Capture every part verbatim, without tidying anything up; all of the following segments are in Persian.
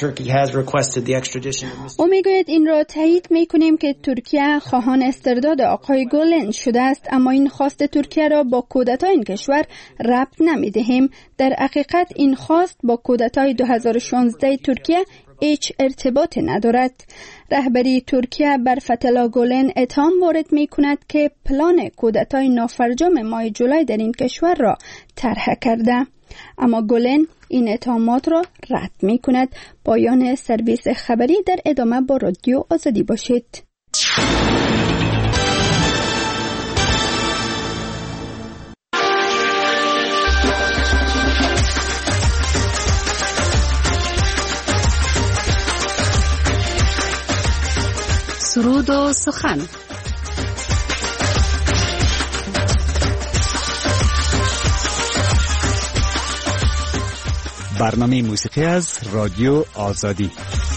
Turkey has requested the extradition of Mister او میگوید این را تایید میکنیم که ترکیه خواهان استرداد آقای گولن شده است، اما این خواست ترکیه را با کودتای این کشور ربط نمیدهیم. در حقیقت این خواست با کودتای دو هزار و شانزده ترکیه هیچ ارتباط ندارد. رهبری ترکیه بر فتح‌الله گولن اتهام وارد می کند که پلان کودتای نافرجام ماه جولای در این کشور را طرح کرده، اما گولن این اتهامات را رد می کند. پایان سرویس خبری. در ادامه با رادیو آزادی باشید. سرود و سخن. برنامه موسیقی از رادیو آزادی.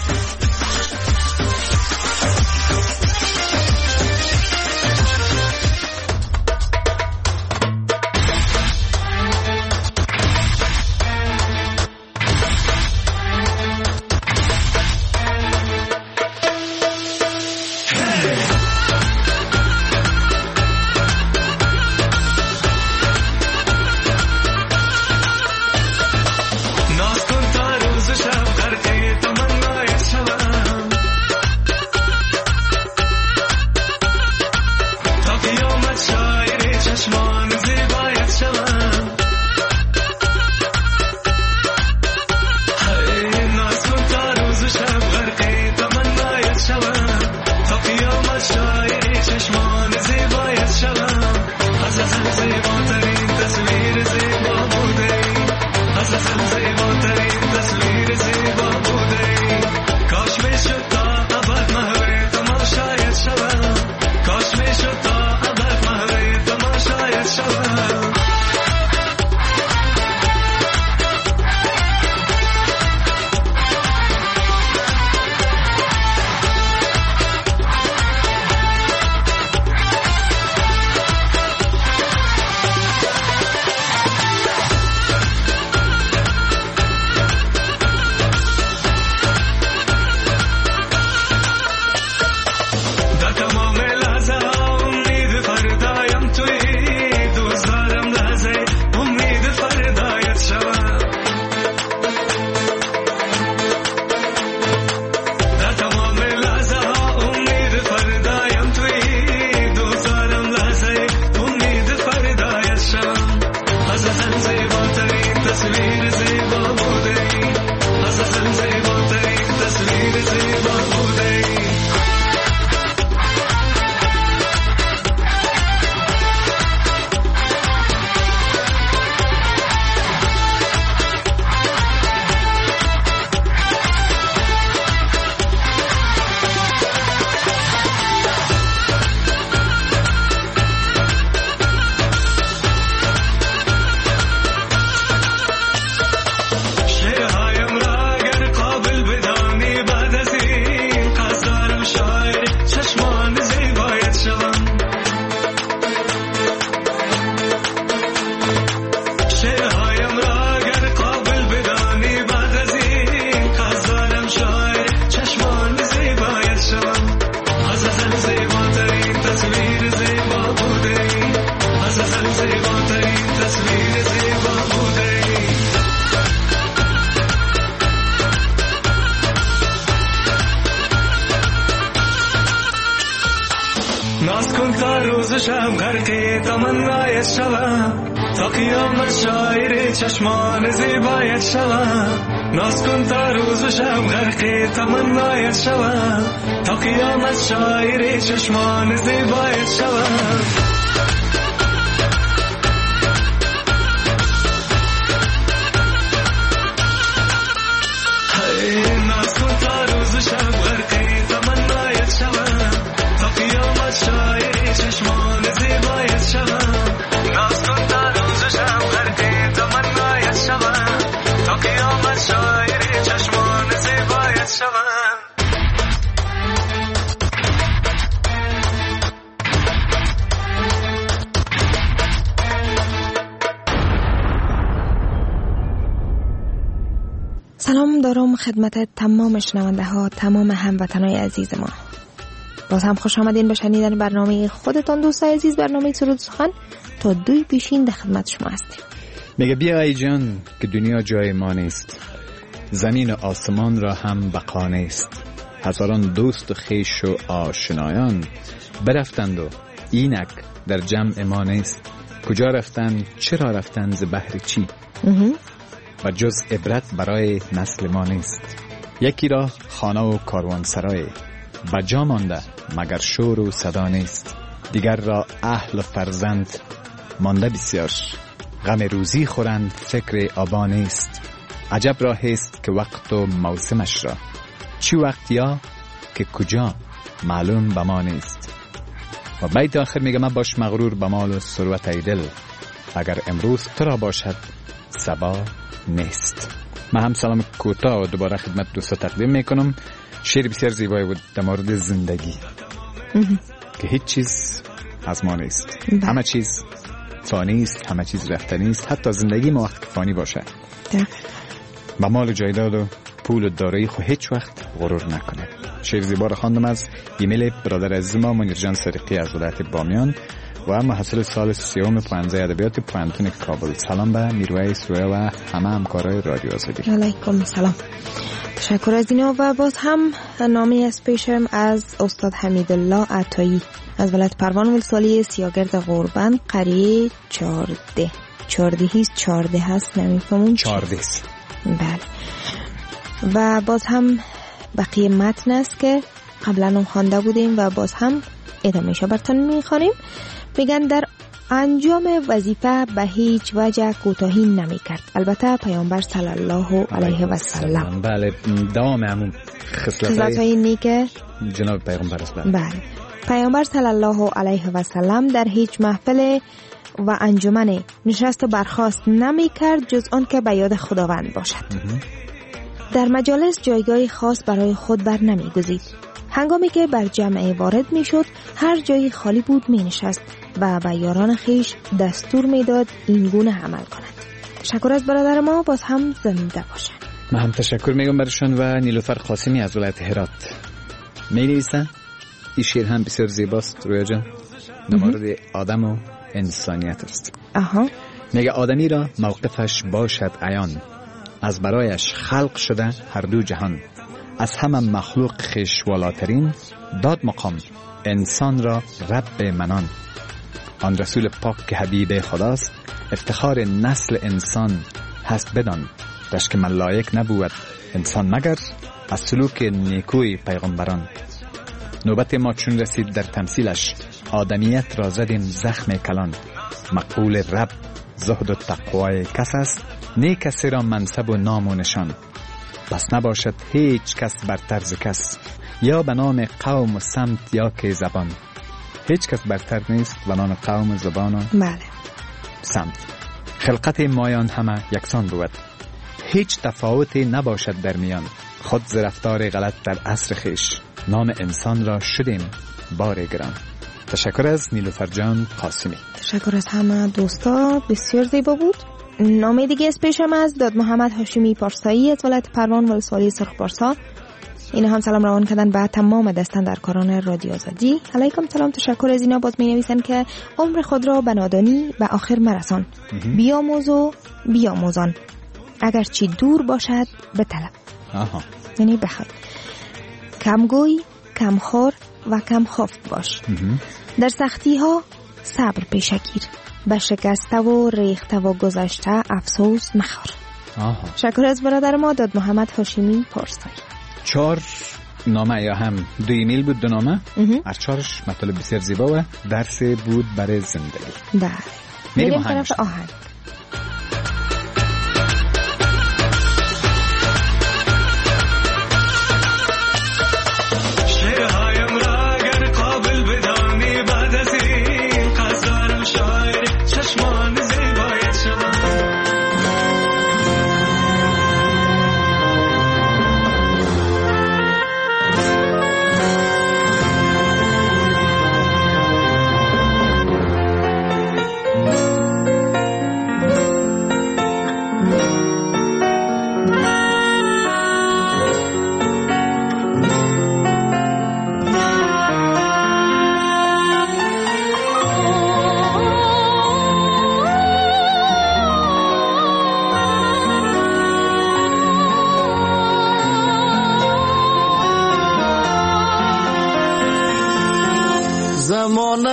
ناز کن تا روز و شب غرق تمنای شوم، تا قیامت شاعر چشمان زیبایت شوم. ناز کن تا روز و شب غرق تمنای شوم، تا قیامت شاعر چشمان زیبایت شوم. خدمت تمام شنونده ها، تمام هموطنای عزیز ما. باز هم خوش آمدین به شنیدن برنامه خودتان دوستای عزیز، برنامه سرود سخن. تا دوی پیشین در خدمت شما هستیم. میگه بیا ای جان که دنیا جای ما نیست، زمین و آسمان را هم بقا نیست. هزاران دوست و خویش و آشنایان برفتند و اینک در جمع ما نیست. کجا رفتند، چرا رفتند، ز بهر چی؟ و جز عبرت برای نسل ما نیست. یکی را خانه و کاروان سرای، بجا مانده مگر شور و صدا نیست. دیگر را اهل و فرزند مانده بسیار، غم روزی خورند فکر آبا نیست. عجب راه است که وقت و موسمش را، چی وقت یا که کجا معلوم به ما نیست. و بیت آخر میگه من باش مغرور به مال و ثروت ای دل، اگر امروز تو را باشد صبا نیست. من هم سلام کوتاه و دوباره خدمت دوستا تقدیم میکنم. شعر بسیار زیبایی بود در مورد زندگی که هیچ چیز از ما نیست، همه چیز فانی است، همه چیز رفتنی است، حتی زندگی ما وقت که فانی باشه. با مال و جایداد و پول و دارایی خو هیچ وقت غرور نکنه. شعر زیبا را خواندم از ایمیل برادر عزیز ما منیر جان سرقی از ولایت بامیان و محصل سال سیوم پانزده ادبیات پوانتون کابل. سلام به میرویس رویا و همه همکارای رادیو آزادی. علیکم سلام. تشکر از اینا. و باز هم نامه از پیشم از استاد حمیدالله عطایی از ولایت پروان ولسوالی سیاگرد غوربند قریه چارده. چارده هیست چارده هست نمیفهمون چارده است. بله. و باز هم بقیه متن است که قبلا هم خوانده بودیم و باز هم ادامهش براتون میخوانیم. میگن در انجام وظیفه به هیچ وجه کوتاهی نمیکرد، البته پیامبر صلی الله علیه و سلم. بله، دوام همون خصلت‌های نیک جناب پیغمبر است. بله، پیامبر صلی الله علیه و سلم در هیچ محفل و انجمن نشست و برخاست نمیکرد جز آن که به یاد خداوند باشد. در مجالس جایگاه خاص برای خود بر نمیگزید. هنگامی که بر جمع وارد می شد هر جایی خالی بود می نشست و به یاران خیش دستور می داد این گونه عمل کنند. تشکر از برادر ما، باز هم زنده باشند. من هم تشکر میگم برشان. و نیلوفر قاسمی از ولایت هرات می نویسن. این شعر هم بسیار زیباست رویا جان، در مورد آدم و انسانیت است. آها. میگه آدمی را موقفش باشد عیان، از برایش خلق شده هر دو جهان. از همه مخلوق خیش والاترین، داد مقام انسان را رب منان. آن رسول پاک که حبیب خداست، افتخار نسل انسان هست بدان. دشت که ملائک نبود انسان مگر، از سلوک نیکوی پیغمبران. نوبت ما چون رسید در تمثیلش، آدمیت را زدیم زخم کلان. مقبول رب زهد و تقوای کس است، نه کسی را منصب و نام و نشان. پس نباشد هیچ کس برتر ز کس، یا به نام قوم و سمت یا که زبان. هیچ کس برتر نیست به نام قوم و زبان و بله. سمت. خلقت مایان همه یکسان بود، هیچ تفاوتی نباشد در میان. خود ز رفتار غلط در عصر خیش، نام انسان را شدیم بار گران. تشکر از نیلوفر جان قاسمی. تشکر از همه دوستا، بسیار زیبا بود. نامه دیگه از پیشم از داد محمد هاشمی پارسایی از ولایت پروان ولسوالی سرخ پارسا. اینا هم سلام روان کردن به تمام دستاندرکاران رادیو آزادی. علیکم سلام. تشکر از اینا. باز می نویسن که عمر خود را به نادانی به آخر مرسان، بیاموز و بیاموزان، اگر چی دور باشد به طلب. آها. یعنی بخوای کمگوی، کمخور و کم خفت باش. در سختی ها صبر پیشگیر، به شکسته و ریخته و گذشته افسوس مخور. آها. شکر از برادر ما داد محمد هاشمی پارسایی. چهار نامه یا هم دو ایمیل بود، دو نامه. هر چهارش مطالب بسیار زیبا و درس بود برای زندگی. بله. میریم طرف آهنگ.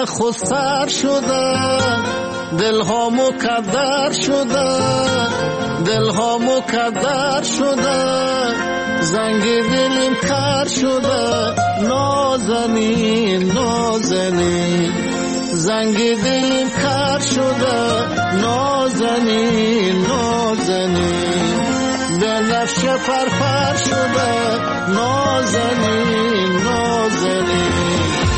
خود سر شده، دل ها مکدر شده، دل ها مکدر شده، زنگ دلیم کر شده، نازنین نازنین، زنگ دلیم کر شده، نازنین نازنین، به نفش پرپر شده، نازنین نازنین.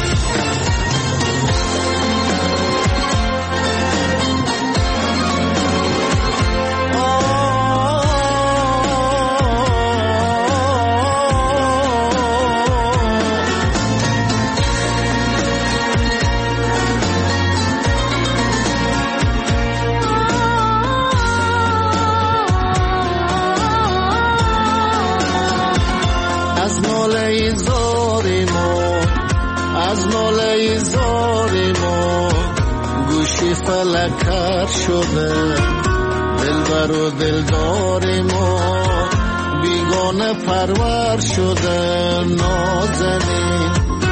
فلکر شده، دلبر و دلدار ما بیگانه پرور شده، نازنین.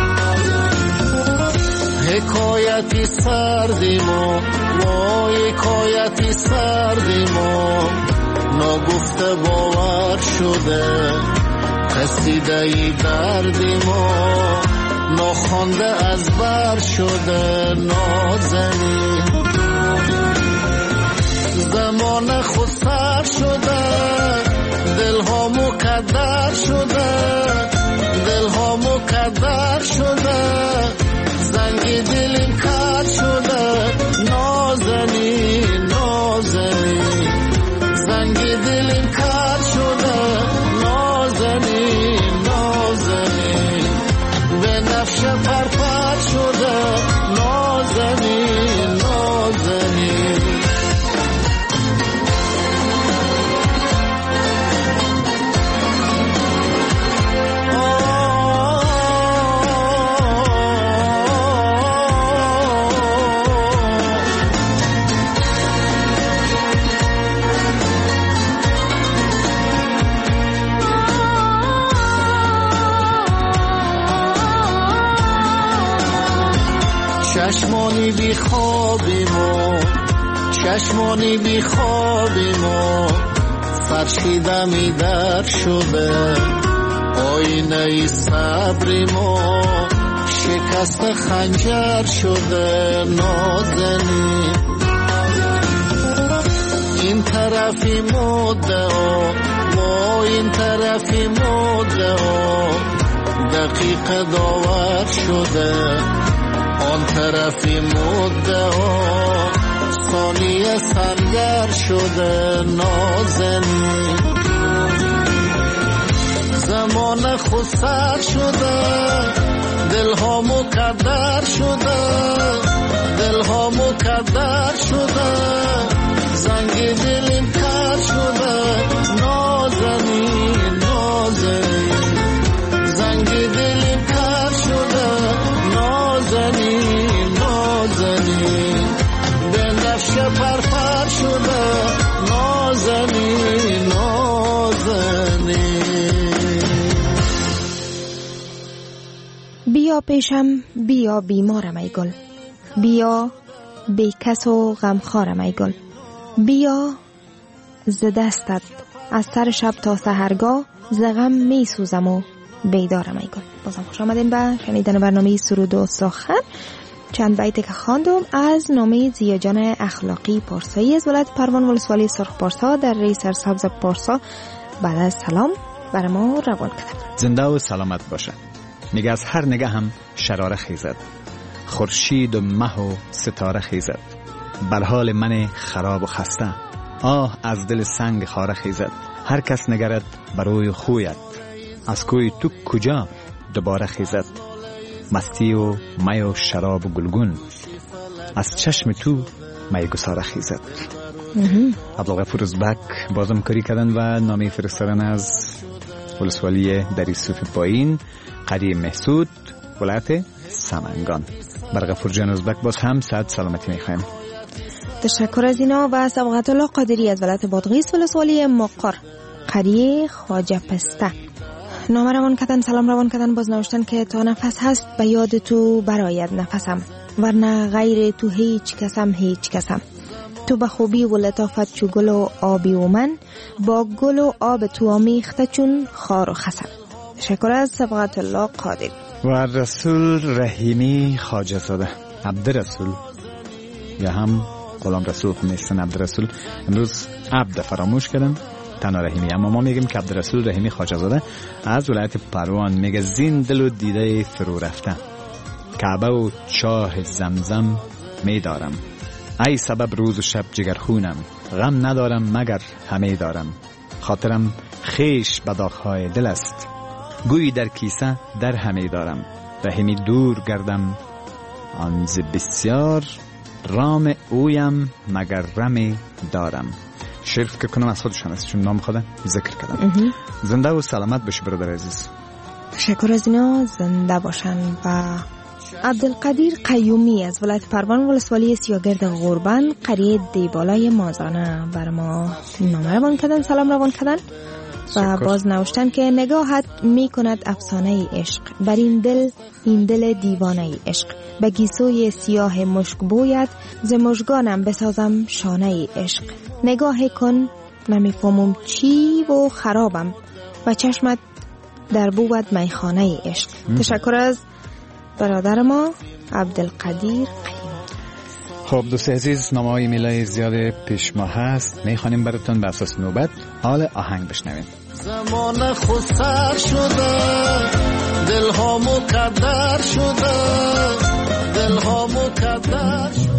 حکایتی سردی ما، وای حکایتی سردی ما، ناگفته باور شده، قصیده ای دردی ما، ناخوانده از بر شده، نازنین. زمان خود سر شده، دل ها مکدر شده، دل ها مکدر شده، زنگ دلیم کر شده، نازنین نازنین، زنگ دلیم کر شده، نازنین نازنین، به نفش پرپر شده، نازنین نازنین. چشمانی بی خوابی ما، چشمانی بی خوابی ما، فرشیده می در شده، آینه ای صبری ما، شکست خنجر شده، نازنین. این طرفی مدعا، ما این طرفی مدعا، دقیق داور شده، آن طرفی مدعا، ثانیه سنگر شده، نازنین. زمان خود سر شده، دل ها مکدر شده، دل ها مکدر شده، زنگ دلیم کر شده، نازنین نازنین، زنگ دلیم کر شده، نازنین نازنین، به نفش پرپر شده، نازنین نازنین. بیا پیشم بیا بیمارم ای گل، بیا بی کس و غمخوارم ای گل، بیا ز دستت از سر شب تا سحرگاه، ز غم می سوزم و بیدارم ای گل. بازم خوش آمدین به شنیدن برنامه سرود و سخن. چند بیتی که خواندم از نامه زیاجان اخلاقی پارسایی از ولایت پروان ولسوالی سرخ پارسا در ری سرسبز پارسا بعد از سلام بر ما روان کرد. زنده و سلامت باشه. میگه از هر نگه هم شراره خیزد، خورشید و مه و ستاره خیزد، بر حال من خراب و خسته، آه از دل سنگ خاره خیزد. هر کس نگرد بروی خویت، از کوی تو کجا دوباره خیزد. مستی و می و شراب و گلگون، از چشم تو می گساره خیزد. عبدالغفور ازبک بازم کاری کردن و نامه فرستادن از ولسوالی دری صوف پایین قریه محسود ولایت سمنگان. بر غفور جان ازبک باز هم صد سلامتی میخوایم. تشکر از اینا. و سبقت الله قادری از ولایت بادغیس ولسوالی مقر قریه خواجه پسته نامه روان کردن، سلام روان کردن، باز نوشتن که تا نفس هست به یاد تو برآید نفسم، ورنه غیر تو هیچ کسم هیچ کسم. تو به خوبی و لطافت چو گل و آبی و من، با گل و آب تو آمیخته چون خار و خسم. تشکر از صبغت الله قادر. و رسول رحیمی خواجه زاده، عبد رسول یا هم غلام رسول خب نیستن، عبد رسول. امروز عبد فراموش کردن، تنها رحیمی. اما ما میگیم که عبد رسول رحیمی خواجه زاده از ولایت پروان میگه زین دل و دیده فرو رفته، کعبه و چاه زمزم میدارم. ای سبب روز و شب جگر خونم، غم ندارم مگر همه دارم. خاطرم خیش بداخهای دل است، گویی در کیسه در همه دارم. رحیمی دور گردم آنز بسیار، رام اویم مگر رمی دارم. شعر فکر کنم از خودشان است چون نام خودم ذکر کردم. زنده و سلامت باشی برادر عزیز. تشکر از اینا، زنده باشن. و عبدالقدیر قیومی از ولایت پروان ولسوالی سیاگرد غربن قریه دیبالای مازانه بر ما نامه روان کردن، سلام روان کردن و باز نوشتن که نگاهت می کند افسانه عشق، بر این دل این دل دیوانه عشق. به گیسوی سیاه مشک بوید، ز مژگانم بسازم شانه عشق. نگاه کن نمیفهمم چی و خرابم، و چشمت در بود میخانه عشق. تشکر از برادر ما عبدالقدیر قیومی. خب دوست عزیز، نامه های ایمیلای زیاد پیش ما هست، میخوانیم براتون به اساس نوبت. حال آهنگ بشنویم. زمان خود سر شده، دل ها مکدر شده، دل ها مکدر شده.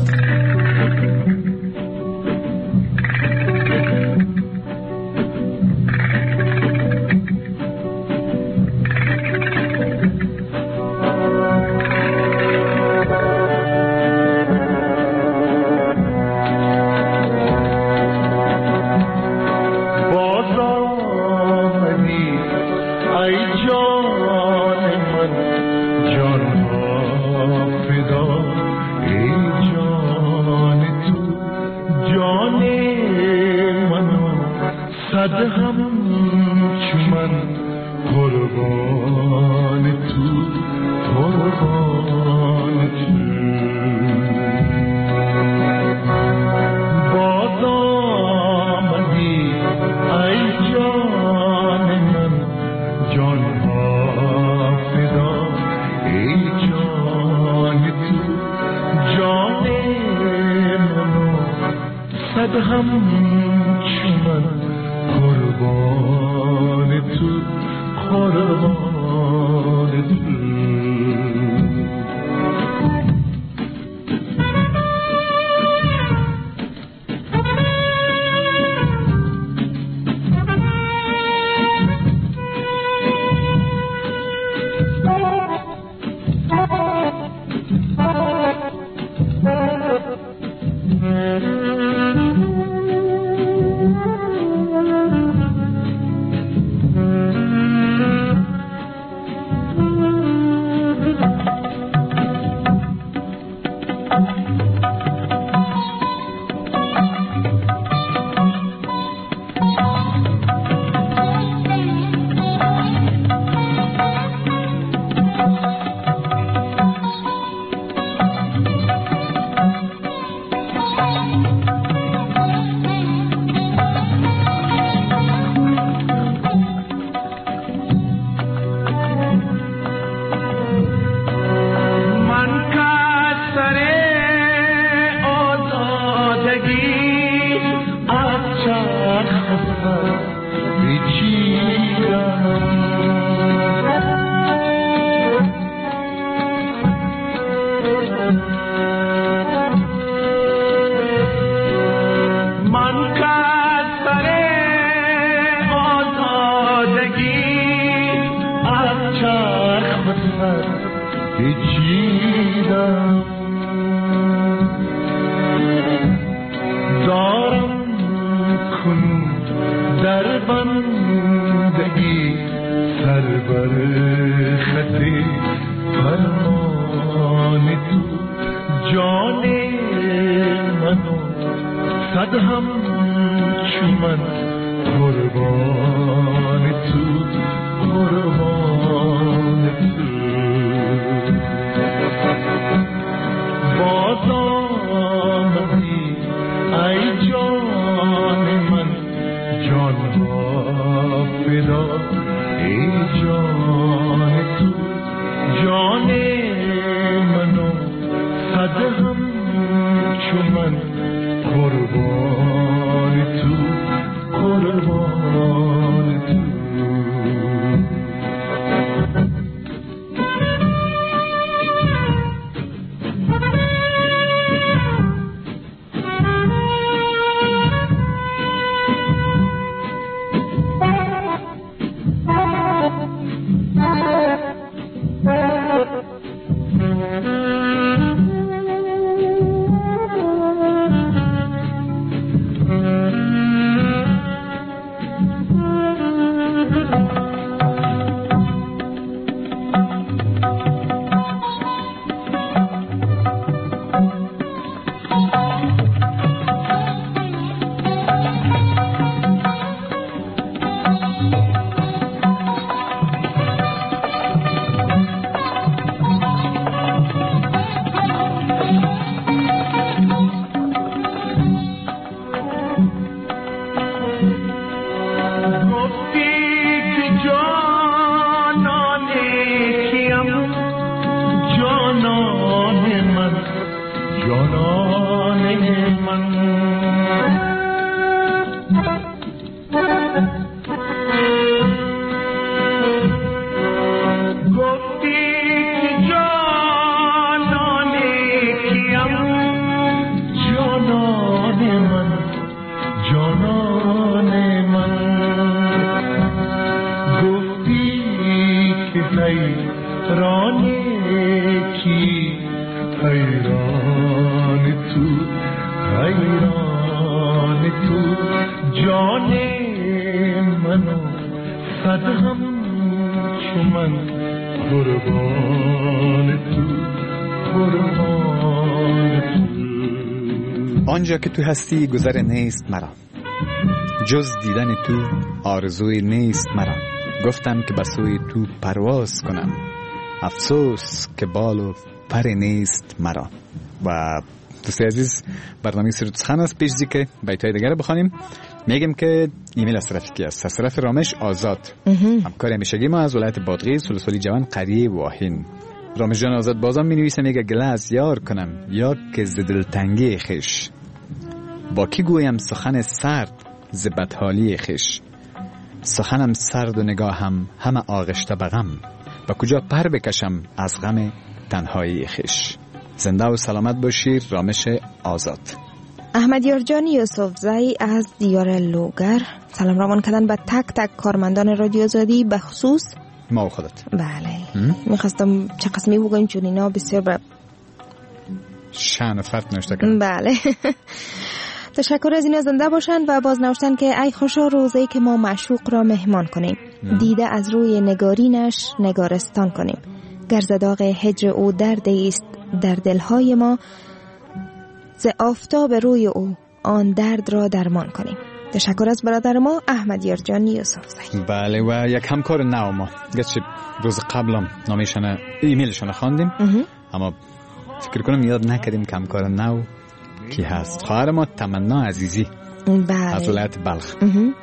من جانانه من آنجا که تو هستی گذر نیست مرا، جز دیدن تو آرزوی نیست مرا. گفتم که بسوی تو پرواز کنم، افسوس که بال و پر نیست مرا. و دوستی عزیز، برنامه سرود و سخن است. پیش زی که بیتای دیگر رو بخوانیم میگم که ایمیل از طرف کی است؟ از طرف رامش آزاد، همکار همیشگی ما از ولایت بادغیس، سلسله جوان قریه واهین. رامش جان آزاد بازم می نویسه، میگه گله از یار کنم یا که ز دلتنگی خویش، با کی گویم سخن سرد ز بدحالی خویش. سخنم سرد و نگاهم همه آغشته به غم، و کجا پر بکشم از غم تنهایی خویش. زنده و سلامت باشی رامش آزاد. احمدیار جان یوسف زی از دیار لوگر سلام روان کردن به تک تک کارمندان رادیو آزادی، به خصوص ما و خودت. بله، میخواستم چه قسمی بگویم چون اینا بسیار به شأن و فرد نوشته کردن. بله تشکر از اینا، زنده باشن و باز نوشتن که ای خوشا روزی که ما معشوق را مهمان کنیم، دیده از روی نگارینش نگارستان کنیم. گرزداغ هجر او درده است در دلهای ما، ز آفتاب روی او آن درد را درمان کنیم. تشکر از برادر ما احمدیار جان یوسف زی. بله، و یک همکار نو ما گرچه روز قبلم نامیشان ایمیلشان خواندیم، اما فکر کنم یاد نکردیم که همکار نو کی هست. خواهر ما تمنا عزیزی، بله، از ولایت بلخ.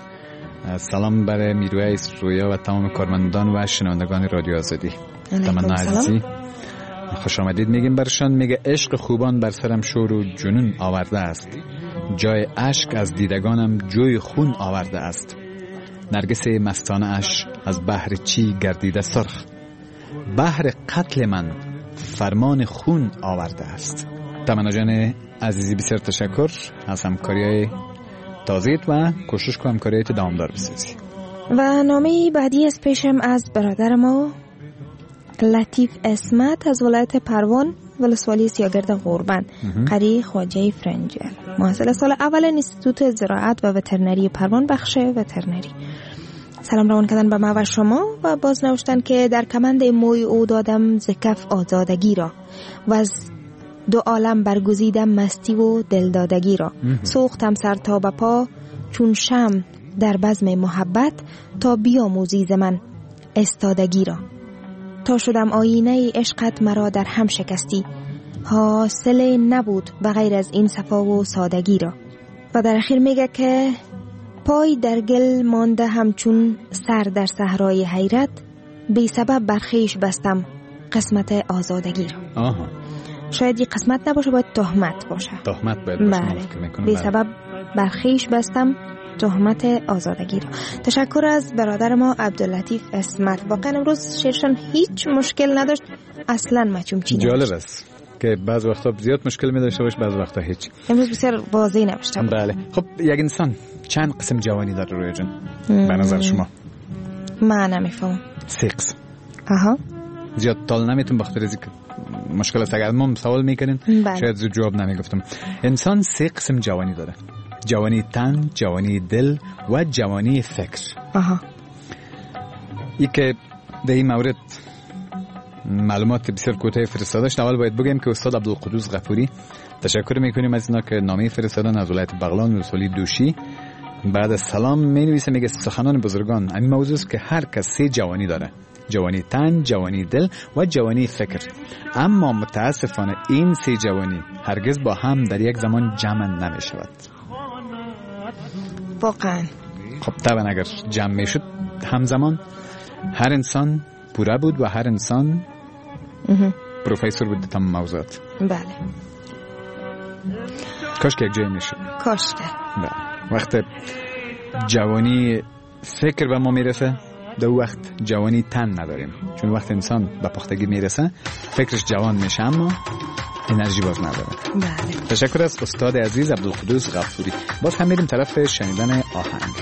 سلام برای میرویس رویا و تمام کارمندان و شنوندگان رادیو آزادی. تمنا عزیزی خوش آمدید میگیم برشان. میگه عشق خوبان بر سرم شور و جنون آورده است، جای اشک از دیدگانم جوی خون آورده است. نرگس مستانه اش از بحر چی گردیده سرخ، بحر قتل من فرمان خون آورده است. تمنا جان عزیزی بسیار تشکر از همکاری‌های تازیت و کوشش کنم همکاریت دامدار بسازی. و نامه بعدی از پیشم از برادر ما لطیف اسمت از ولایت پروان، ولسوالی سیاگرد غربن، قریه خواجه فرنجل، محصل سال اول انستیتوت زراعت و وترنری پروان، بخش وترنری. سلام روان کردن به ما و شما و باز نوشتن که در کمند موی او دادم ز کف آزادگی را، و از دو عالم برگزیدم مستی و دلدادگی را. سوختم سر تا به پا چون شم در بزم محبت، تا بیاموزی ز من استادگی را. تا شدم آینه عشقت مرا در هم شکستی، حاصل نبود بغیر از این صفا و سادگی را. و در اخیر میگه که پای در گل مانده همچون سر در صحرای حیرت، بی سبب برخیش بستم قسمت آزادگی را. آها، شاید این قسمت نباشه، باید تهمت باشه. تهمت باید باشه. بله، بی سبب برخیش بستم تهمت آزادگی را. تشکر از برادر ما عبداللطیف اسمت. واقعا امروز شعرشان هیچ مشکل نداشت، اصلا مچومچی نداشت. جالب است که بعض وقتا زیاد مشکل می داشته باشه، بعض وقتا هیچ. امروز بسیار واضح نوشته. بله. خب یک انسان چند قسم جوانی داره روی جان به نظر شما؟ من نمیفهمم. سه قسم. آها. زیاد طول نمیتون بخاطر از مشکل است. اگر ما سوال میکنین شاید زود جواب نمیگفتم. انسان سه قسم جوانی داره: جوانی تن، جوانی دل و جوانی فکر. آها. ای که در این مورد معلومات بسیار کوتاه فرستاده شد. اول باید بگم که استاد عبدالقدوس غفوری، تشکر میکنیم از اینا که نامه فرستادن از ولایت بغلان و سولی دوشی. بعد از سلام می نویسه، میگه سخنان بزرگان این موضوع است که هر کس سه جوانی داره: جوانی تن، جوانی دل و جوانی فکر. اما متاسفانه این سه جوانی هرگز با هم در یک زمان جمع نمی شود. واقعا. خب طبعا اگر جمع می شد همزمان، هر انسان پوره بود و هر انسان پروفیسور بود تمام موضوعات. بله. کاش که یک جای میشه. کاش که. بله. وقت جوانی فکر به ما میرسه، در وقت جوانی تن نداریم، چون وقت انسان به پختگی میرسه فکرش جوان میشه اما انرژی باز نداره. بله. تشکر از استاد عزیز عبدالقدوس غفوری. باز هم میریم طرف شنیدن آهنگ.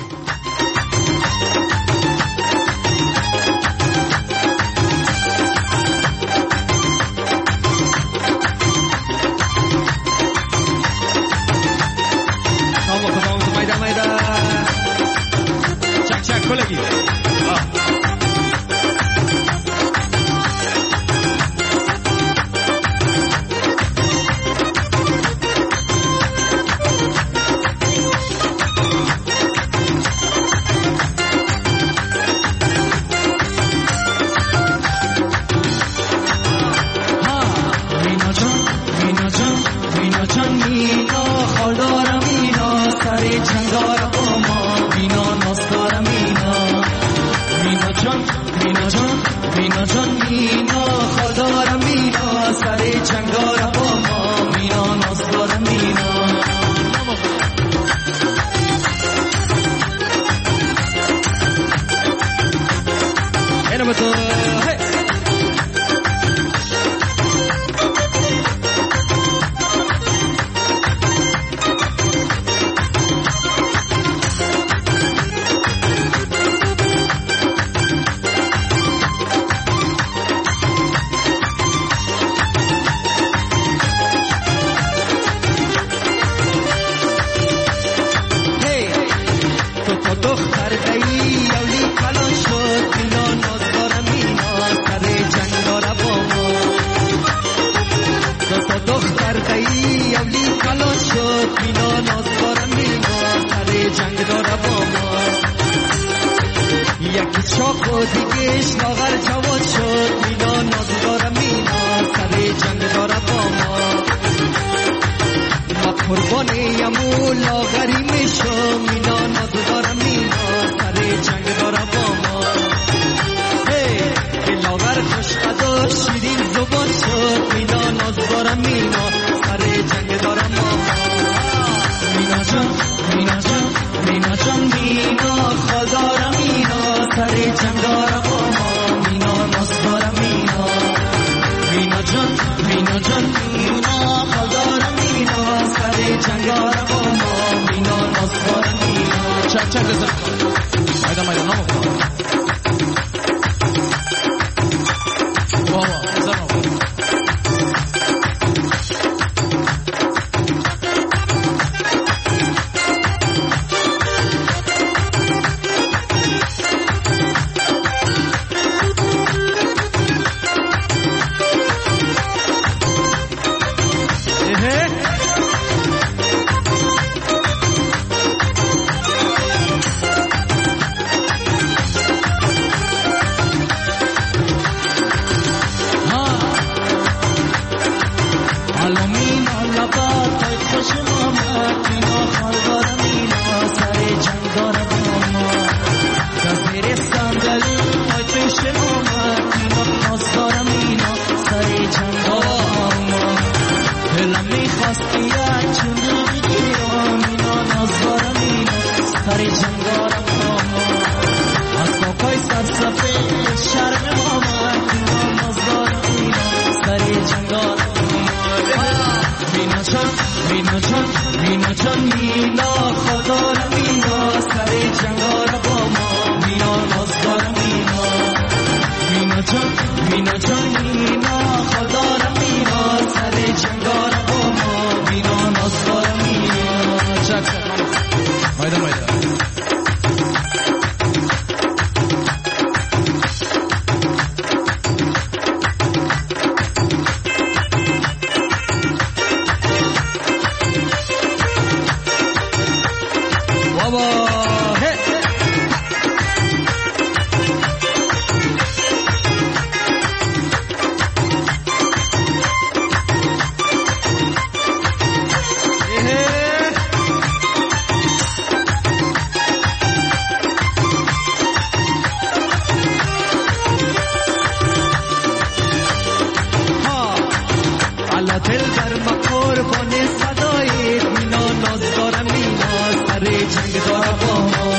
جنگ دارم با ما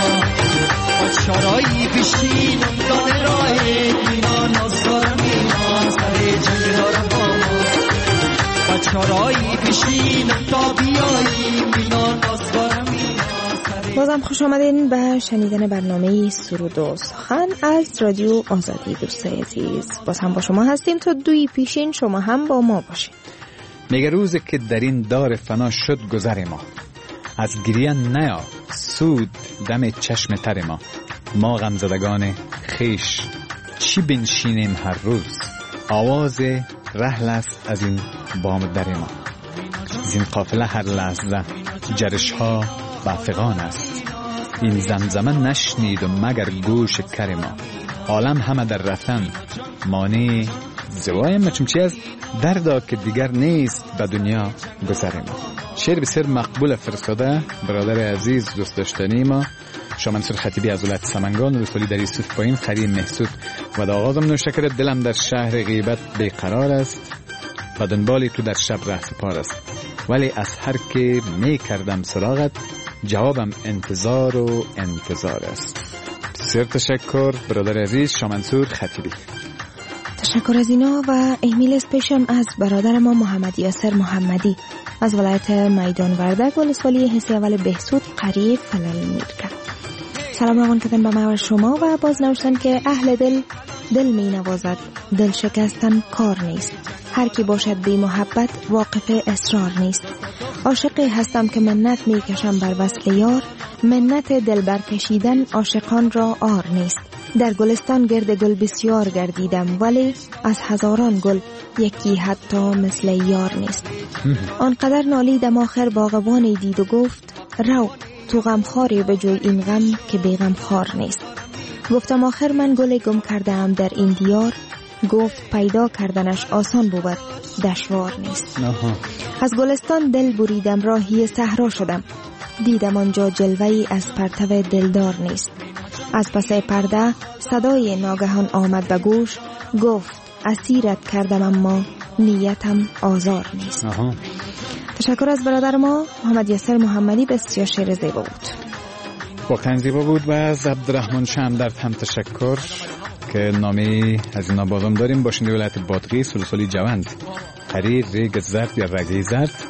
با چارایی پیشینم دانه راه مینا ناز دارم مینا سر جنگ دارم با ما با چارایی پیشینم تا بیایی مینا ناز دارم مینا. بازم خوش آمدین به شنیدن برنامه سرود و سخن از رادیو آزادی. دوستای عزیز باز هم با شما هستیم تا دوی پیشین شما هم با ما باشید. میگه روزی که در این دار فنا شد گذر ما، از گریه نیا سود دم چشم تر ما. ما غمزدگان خیش چی بنشینیم هر روز، آواز رحل است از این بام در ما. از این قافله هر لحظه جرش ها بافغان است، این زمزمه نشنید و مگر گوش کر ما. عالم همه در رفتن مانی زوای ما چون چی از دردا که دیگر نیست به دنیا گذر ما. شعر بسیار مقبول فرستاده برادر عزیز دوست داشتنی ما شامنصور خطیبی از ولایت سمنگان رسولی در یوسف پایین خرید محسود و در آغازم نوشته کرد دلم در شهر غیبت بیقرار است و دنبالی تو در شب ره سپار است، ولی از هر که می کردم سراغت جوابم انتظار و انتظار است. بسیار تشکر برادر عزیز شامنصور خطیبی. تشکر از اینا و ایمیل اسپیشم از برادر ما محمد یاسر محمدی از ولایت میدان وردک ولسوالی حصه اول بهسود قریه فلال میرکه. سلام روان کردن به ما و شما و باز نوشتن که اهل دل دل می نوازد، دل شکستن کار نیست، هر کی باشد بی محبت واقف اصرار نیست. عاشقی هستم که منت می کشم بر وصل یار، منت دل برکشیدن عاشقان را آر نیست. در گلستان گرد گل بسیار گردیدم، ولی از هزاران گل یکی حتی مثل یار نیست. آنقدر نالیدم آخر باغبانی دید و گفت رو تو غمخواری بجوی این غم که بی غمخوار نیست. گفتم آخر من گل گم کردم در این دیار، گفت پیدا کردنش آسان بود دشوار نیست. آها. از گلستان دل بریدم راهی صحرا شدم، دیدم آنجا جلوه‌ای از پرتو دلدار نیست. از پس پرده صدای ناگهان آمد به گوش، گفت اسیرت کردم اما نیتم آزار نیست. آها. تشکر از برادر ما محمد یاسر محمدی، بسیار شعر زیبا بود. واقعا زیبا بود. و از عبدالرحمن شمدرد هم تشکر که نامی از اینا بازم داریم. باشنده ولایت بادغیس ولسوالی جوند حریر ریگ زرد یا رگی زرد.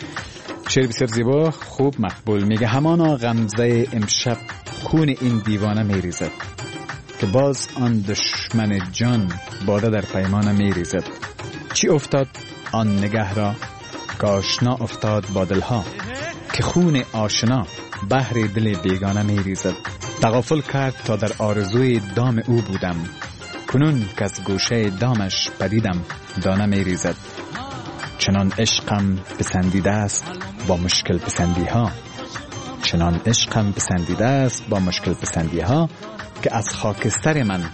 شعر بسیار زیبا خوب مقبول. میگه همانا غمزه امشب خون این دیوانه میریزد، که باز آن دشمن جان باده در پیمانه میریزد. چی افتاد آن نگه را که آشنا افتاد با دلها، که خون آشنا بحر دل بیگانه میریزد. تغافل کرد تا در آرزوی دام او بودم، کنون که از گوشه دامش بدیدم دانه میریزد. چنان عشقم پسندیده است با مشکل پسندی ها، چنان عشقم پسندیده است با مشکل پسندی ها، که از خاکستر من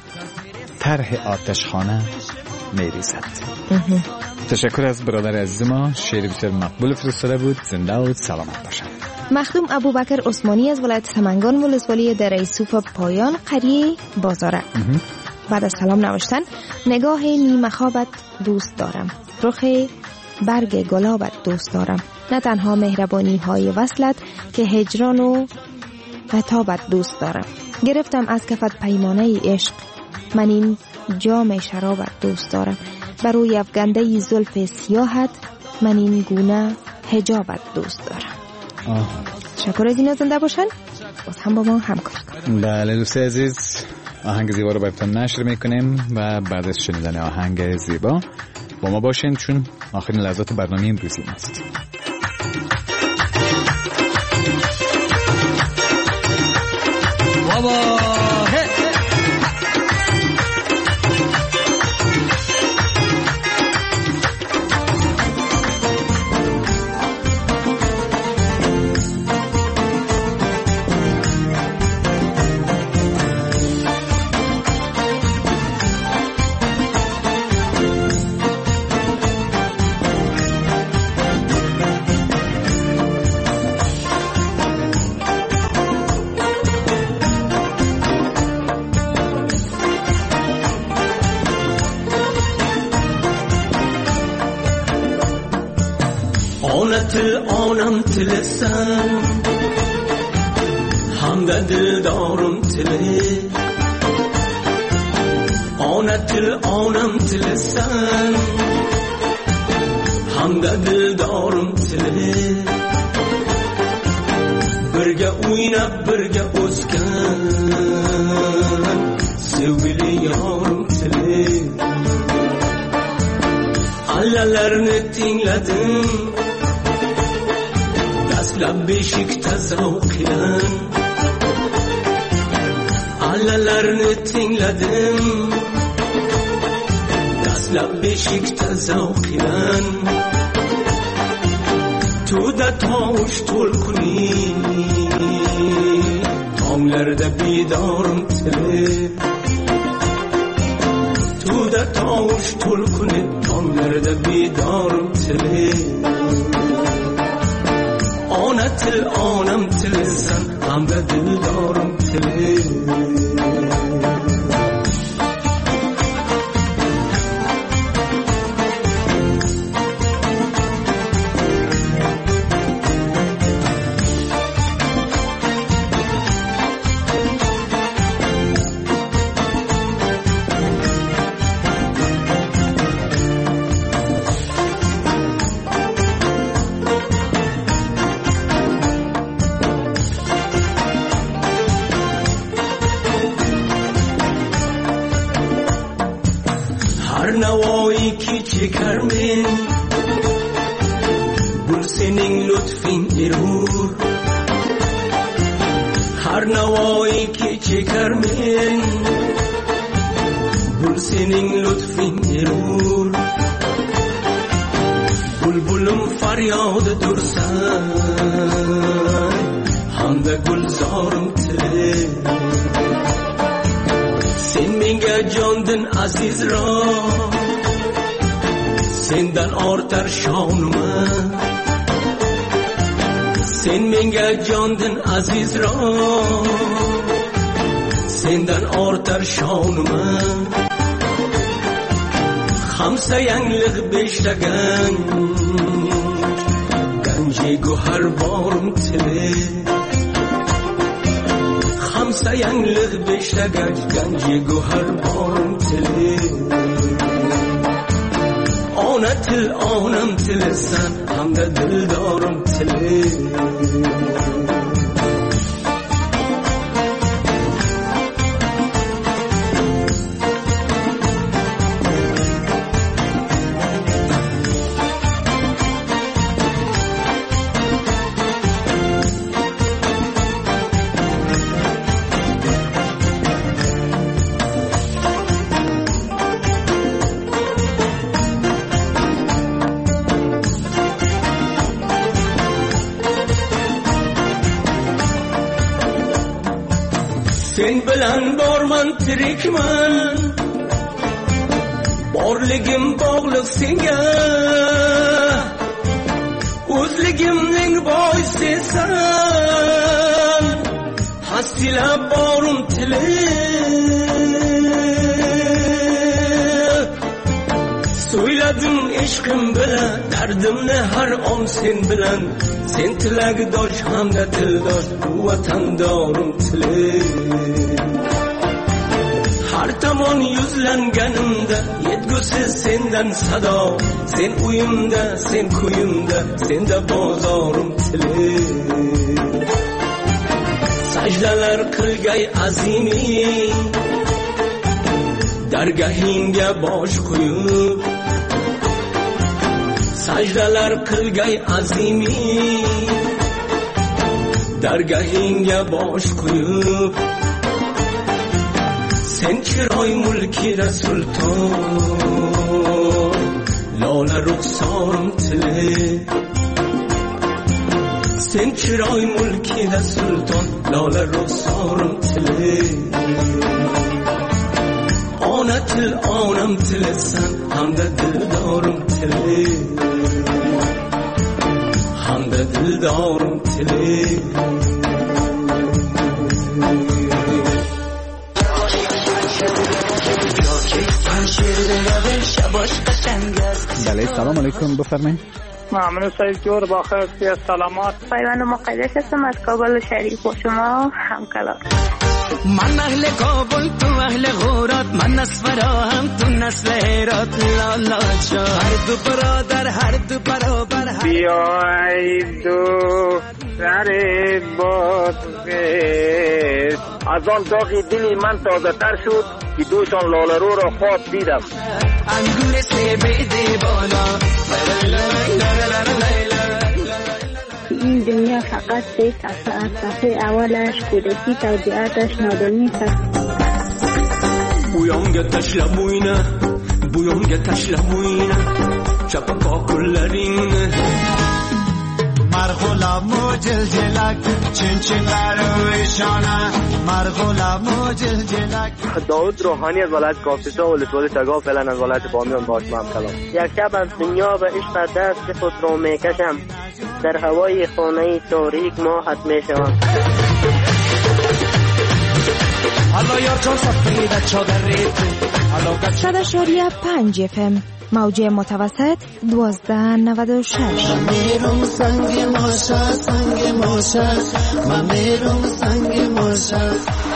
طرح آتشخانه میریزد. تشکر از برادر عزیز ما، شعر بسیار مقبول فرستاده بود. زنده و سلامت باشن. مخدوم ابوبکر عثمانی از ولایت سمنگان ولسوالی در یوسف پایان قریه بازاره بعد از سلام نوشتن نگاه نیمه خوابت دوست دارم، رخ برگ گلابت دوست دارم، نه تنها مهربانی های وصلت که هجران و عتابت دوست دارم. گرفتم از کفت پیمانه عشق، من این جام شرابت دوست دارم. بروی افگنده زلف سیاحت، من این گونه حجابت دوست دارم. آه. تشکر از اینا، زنده باشن، باز هم با ما همکاری کنیم. بله دوست عزیز، آهنگ زیبا رو براتون نشر میکنیم و بعد از شنیدن آهنگ زیبا با ما باشین، چون آخرین لحظات برنامه امروزی است. بابا آنت آنم تلسن همده دل دارم تله آنه تل آنم تل سن همده دل دارم تله برگه اوینه برگه ازکن sevgili yarım tili Allelerini dinledim Dasla beşikte zavkilen Allelerini dinledim Dasla beşikte zavkilen Tu da tavuş tulkuni Tamlerde bidarım tili تو در تاوش طول کنه تانلرده بیدارم تله آنه تل آنم تل زن هم به دل دارم تله نوایی کی چکر من گل سنین لطفین ایرور هر نوایی کی چکر من گل سنین لطفین ایرور بلبلم فریاد درسن هم به گلزارم تله sen menga jondin aziz ro sendan ortar shonuma sen menga jondin aziz ro sendan ortar shonuma hamsa yanglig beshtagan ganji gohar borum tile همسا ینگلغ بشتگج گنجی گوهر بارم تلی آنه تل آنم تل سن هم ده دل دارم تلی sen bilan borman tirikman borligim bog'liq senga o'zligimning boysisan hastilab borum tili so'yladim ishqim bilan dardimni har on sen bilan sen tilagdosh hamda tildosh bu vatandorim tili har tomon yuzlanganimda yetgusiz sendan sado sen uyimda sen kuyimda senda bozorim tili sajdalar qilgay azimi dargahingga bosh qo'yib sajdalar qilgay azimi dargahingga bosh qo'yib sen chiroy mulkida sulton lola ruxsorim tili sen chiroy mulkida sulton lola ruxsorim tili ona til onam tilisan hamda dildorim tili hamda dildorim tili بله سلام علیکم بفرمایید. ممنون سعید جور، با خیر، سلامات. پیوند مقدس هستم از کابل شریف و شما همکلام. من اهل کابل تو اهل غورات، من نسفرا هم تو نسل هرات. لالا جا هر دو برادر هر دو برابر. بیایید دو سر بازگشت، از آن داغی دلی من تازه تر شد که دوشان لاله رو را خواب دیدم. انگور سیبه دیوانا. این دنیا فقط یک از صفحه اولش کودکی توضیحاتش نادانی است. بویانگ تشلبوینه بویانگ تشلبوینه چپکا کلرینه مرغلامو جلجلک چین چین لرویشانه مرغلامو جلجلک. داود روحانی از ولایت کاپیسا و ولسوالی تگاه، فعلا از ولایت بامیان باشم همکلام. یک شب از دنیا به عشق دست خود را میکشم، در هوای خانه تاریک ماهت میشوم. صد اشاریه پنج اف ام موج متوسط دوازده نود و شش. من میرم سنگ ماشه سنگ ماشه، من میرم سنگ ماشه.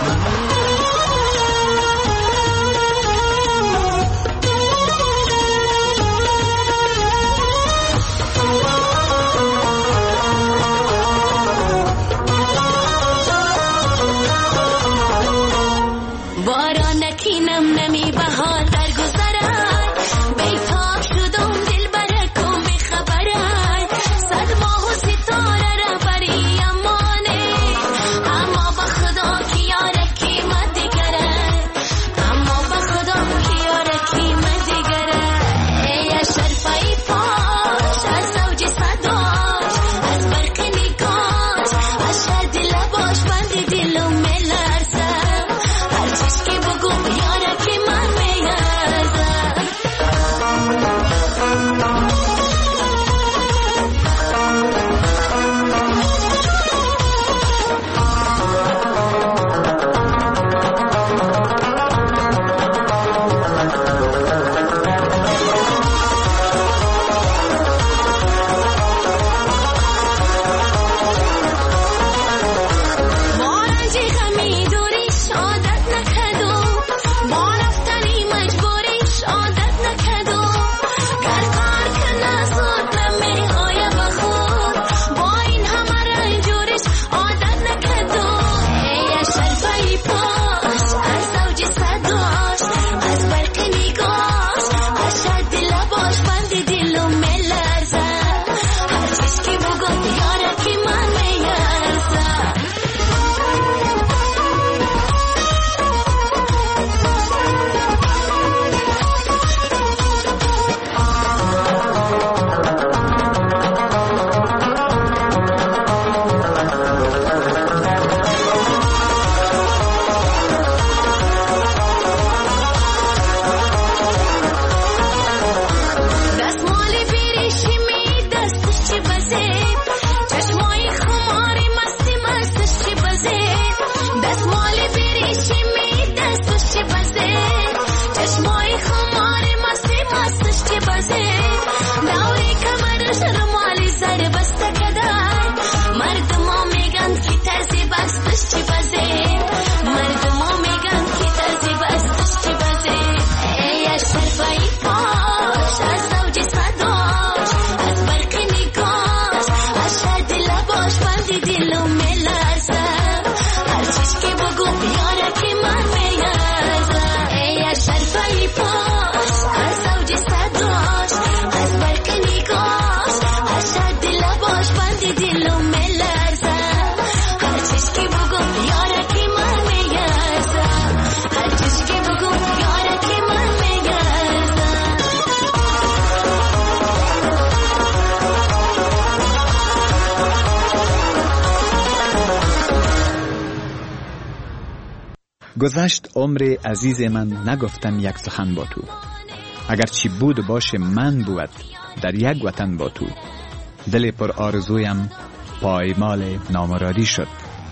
گذشت عمر عزیز من نگفتم یک سخن با تو، اگر چی بود باشه من بود در یک وطن با تو. دل پر آرزویم پایمال نامرادی شد،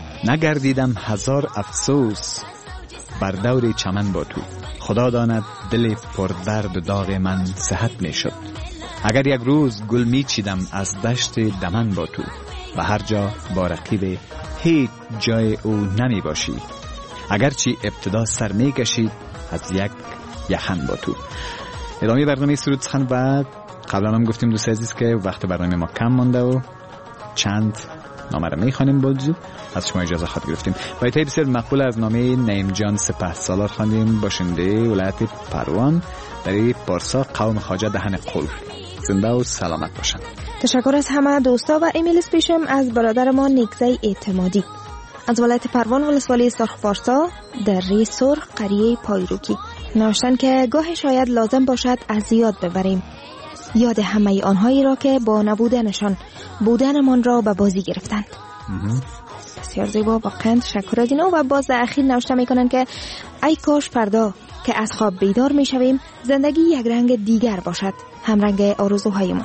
نگردیدم هزار افسوس بر دور چمن با تو. خدا داند دل پر درد و داغ من صحت می شد، اگر یک روز گل می چیدم از دشت دمن با تو و هر جا با رقیب هیچ جای او نمی باشی، اگرچه ابتدا سر می کشید از یک یخن با تو. ادامه برنامه سرود سخن. بعد قبلا هم گفتیم دوست عزیز که وقت برنامه ما کم مانده و چند نامه را میخوانیم. بازو از شما اجازه خواهد گرفتیم. بایتای بسیار مقبول از نامه نعیم جان سپهسالار خواندیم، باشنده ولایت پروان در پارسا، قوم خواجه دهن قل. زنده و سلامت باشند. تشکر از همه دوستا و ایمیل پیشم از برادر ما نیکزای اعتمادی از ولایت پروان ولسوالی سرخ پارسا در ری سرخ قریه پایروکی. نوشتن که گاه شاید لازم باشد از یاد ببریم یاد همه آنهایی را که با نبودنشان بودنمان را به بازی گرفتند. بسیار زیبا، واقعا تشکر از اینا. و باز در اخیر نوشته میکنن که ای کاش فردا که از خواب بیدار میشویم زندگی یک رنگ دیگر باشد، هم رنگ آرزوهایمان.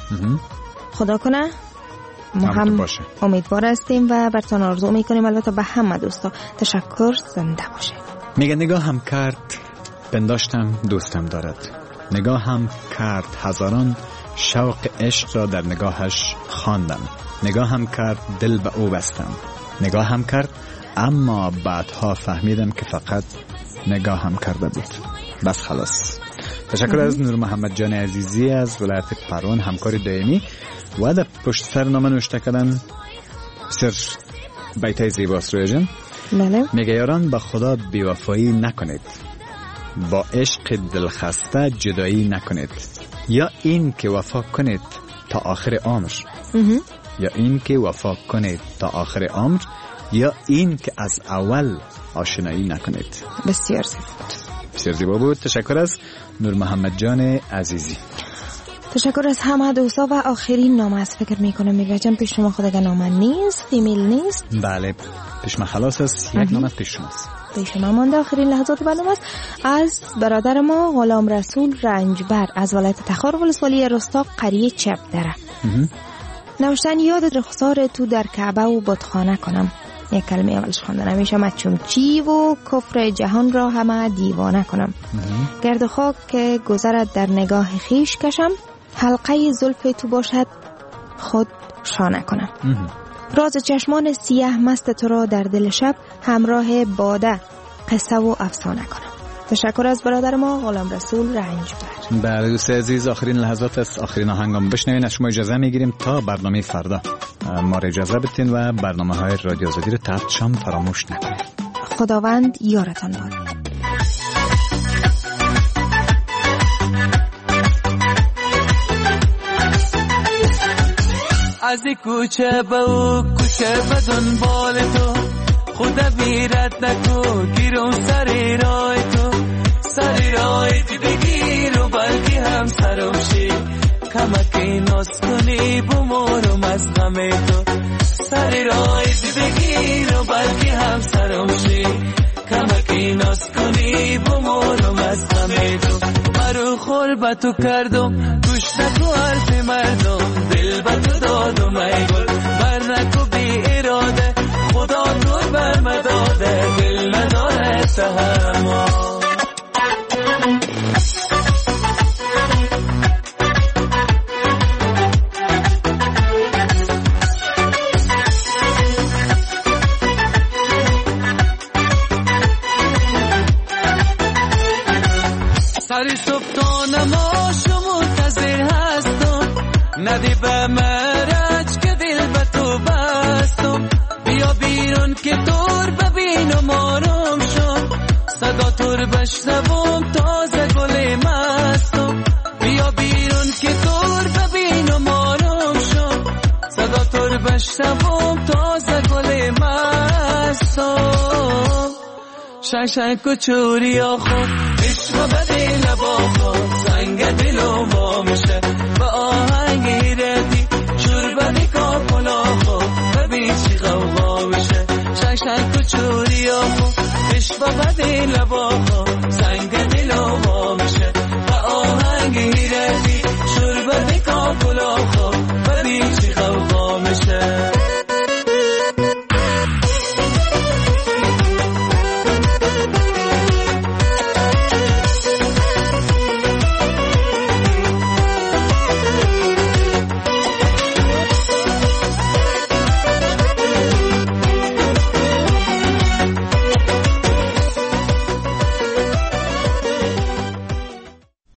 خدا کنه ما هم امیدوار هستیم و براتون آرزو میکنیم. البته به همه دوستا تشکر، زنده باشه. میگه نگاه هم کرد پنداشتم دوستم دارد، نگاه هم کرد هزاران شوق عشق را در نگاهش خواندم، نگاه هم کرد دل به او بستم، نگاه هم کرد اما بعدها فهمیدم که فقط نگاه هم کرده بود. بس خلاص. تشکر از نور محمد جان عزیزی از ولایت پروان، همکار دائمی و در پشت سر نامه نوشته کردن. بسیار بیتای زیباست رویا جان. بله. میگه یاران به خدا بیوفایی نکنید، با عشق دلخسته جدایی نکنید، یا این که وفا کنید تا آخر عمر، یا این که وفا کنید تا آخر عمر، یا این که از اول آشنایی نکنید. بسیار زیبا بود. بسیار زیبا بود. تشکر از نور محمد جان عزیزی. تشکر از همه دوستا. و آخرین نامه از فکر میکنم میگه جان پیش شما خود اگر نامه نیست، ایمیل نیست. بله پیش من خلاص است. یک نامه پیش شماست. پیش ما مانده آخرین لحظات برنامه است از برادر ما غلام رسول رنجبر از ولایت تخار ولسوالی رستاق قریه چپ دره. نوشتن یاد رخسار تو در کعبه و بتخانه کنم. یک کلمه اولش خوانده نمیشه. مچون چی و کفر جهان را همه دیوانه کنم. گرد و خاک که گذرد در نگاه خیش کشم، حلقه زلف تو باشد خود شانه کنم. راز چشمان سیاه مست تو را در دل شب همراه باده قصه و افسانه کنم. تشکر از برادر ما غلام رسول رنجبر. بله دوست عزیز، آخرین لحظات است. آخرین آهنگام بشنوین. از شما اجازه میگیریم تا برنامه فردا. ما را اجازه بدین و برنامه های رادیو آزادی رو تا شام فراموش نکنید. خداوند یارتان باد. از کوچه به او کوچه به دنبال تو، خدا بیرت نکو گیرم سر رای تو، سر رای تو بگیر و بلکه هم سرم شی، کمکی ناز کنی بمورم از غم تو، سر رای تو بگیر و بلکه هم سرم شی، کمکی ناز کنی بمورم از غم تو. مرو خور با تو کردم گوش نکو حرف مردم، دل با تو دادم ای گل بر نکو بی اراده، خدا نور بر مداده دل نداره تحمل. سر صبح تا نماز منتظر هستم، ندی به مرج که دل به تو بستم، بیا بیرون که دور ببینم آرام شم، صدا تور بشنوم تازه گل مستم، بیا بیرون که دور ببینم آرام شم، صدا تور بشنوم تازه گل مستم. شای شای کچوری آخو عشق بدی لبا خو،